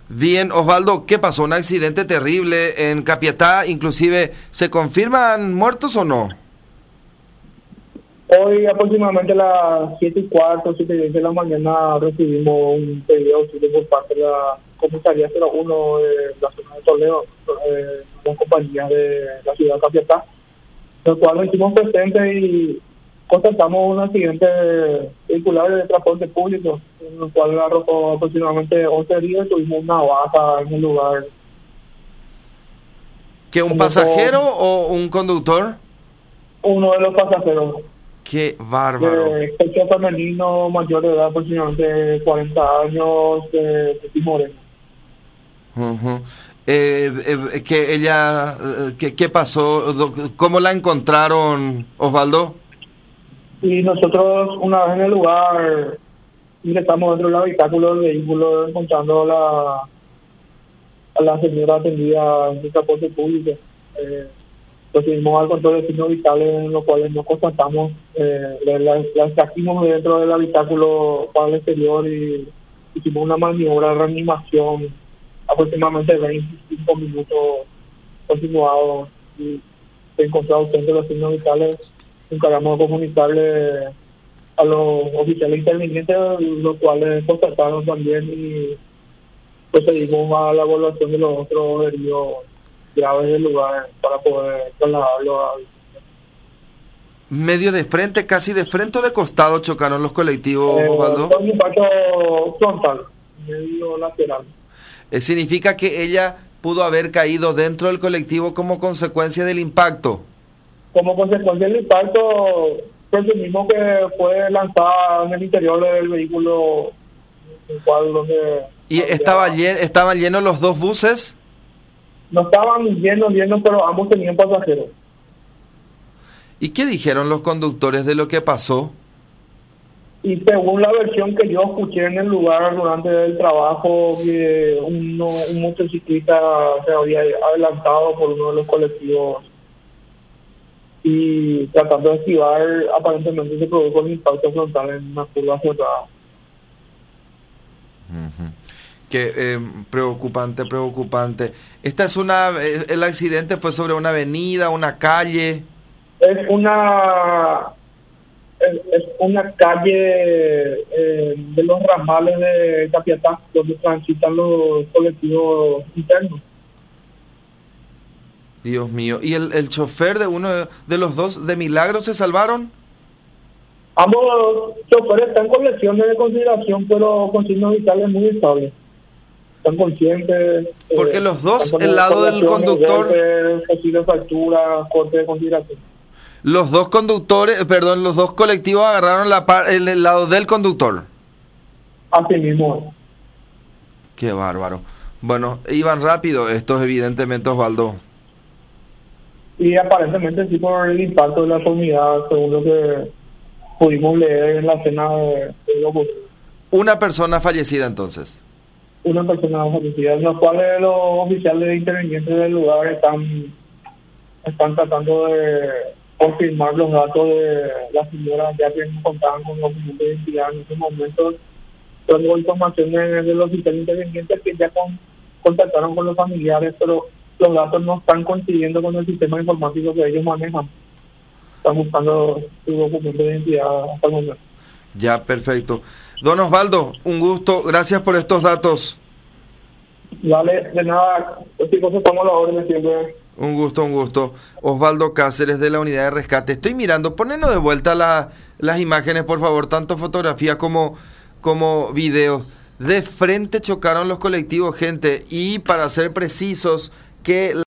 Bien, Osvaldo, ¿qué pasó? Un accidente terrible en Capiatá, inclusive, ¿se confirman muertos o no? Hoy aproximadamente a las 7:15, 7:10 de la mañana recibimos un pedido de auxilio por parte de la comisaría 01 de la zona de Toledo, una compañía de la ciudad de Capiatá, el cual nos hicimos presentes y constatamos un accidente vehicular de transporte público, en el cual arrojó aproximadamente 11 heridos y tuvimos una baja en el lugar. ¿Que un Como pasajero o un conductor? uno de los pasajeros, ¡Qué bárbaro! sexo femenino mayor de edad, aproximadamente 40 años, de Moreno. Ujú. Que ella, ¿qué pasó? ¿Cómo la encontraron, Osvaldo? Y nosotros, una vez en el lugar, ingresamos dentro del habitáculo del vehículo, encontrando a la señora atendida en el transporte público. Procedimos al control de signos vitales, en los cuales nos constatamos, la trajimos dentro del habitáculo para el exterior y hicimos una maniobra de reanimación, aproximadamente 25 minutos continuados, y se encontró ausente los signos vitales. Encargamos de comunicarle a los oficiales intervinientes, los cuales constataron también, y procedimos a la evaluación de los otros heridos graves del lugar para poder trasladarlo a... ¿Medio de frente, casi de frente o de costado chocaron los colectivos, Osvaldo? Fue un impacto frontal, medio lateral. Significa que ella pudo haber caído dentro del colectivo como consecuencia del impacto. Como consecuencia del impacto, presumimos que fue lanzada en el interior del vehículo, el cual donde... ¿Y estaban llenos los dos buses? No estaban llenos, pero ambos tenían pasajeros. ¿Y qué dijeron los conductores de lo que pasó? Y según la versión que yo escuché en el lugar durante el trabajo, que un motociclista se había adelantado por uno de los colectivos y tratando de esquivar, aparentemente se produjo el impacto frontal en una curva cerrada. Ujú. Que preocupante. Esta es el accidente fue sobre una avenida, una calle. Es una calle de los ramales de Capiatá, donde transitan los colectivos internos. Dios mío. ¿Y el chofer de uno de los dos de milagro se salvaron? Ambos choferes están con lesiones de consideración, pero con signos vitales muy estables. Están conscientes. Porque los dos, están con el lado del conductor, golpes, posible fractura, corte de consideración. los dos conductores, perdón, los dos colectivos agarraron el lado del conductor. Así mismo. Qué bárbaro. Bueno, iban rápido estos, evidentemente, Osvaldo. Y aparentemente sí, por el impacto de la comunidad, según lo que pudimos leer en la escena de lo ocurrido. Una persona fallecida entonces. Una persona fallecida, en los cuales los oficiales intervinientes del lugar están tratando de confirmar los datos de la señora, ya que no contaban con documentos de identidad en ese momento. Tengo informaciones de los oficiales intervinientes que ya contactaron con los familiares, pero los datos no están coincidiendo con el sistema informático que ellos manejan. Están buscando su documento de identidad hasta el momento. Ya, perfecto. Don Osvaldo, un gusto. Gracias por estos datos. Vale, de nada, chicos, estamos a la orden siempre. Un gusto, un gusto. Osvaldo Cáceres de la unidad de rescate. Estoy mirando, ponenos de vuelta las imágenes, por favor, tanto fotografía como video. De frente chocaron los colectivos, gente, y para ser precisos, que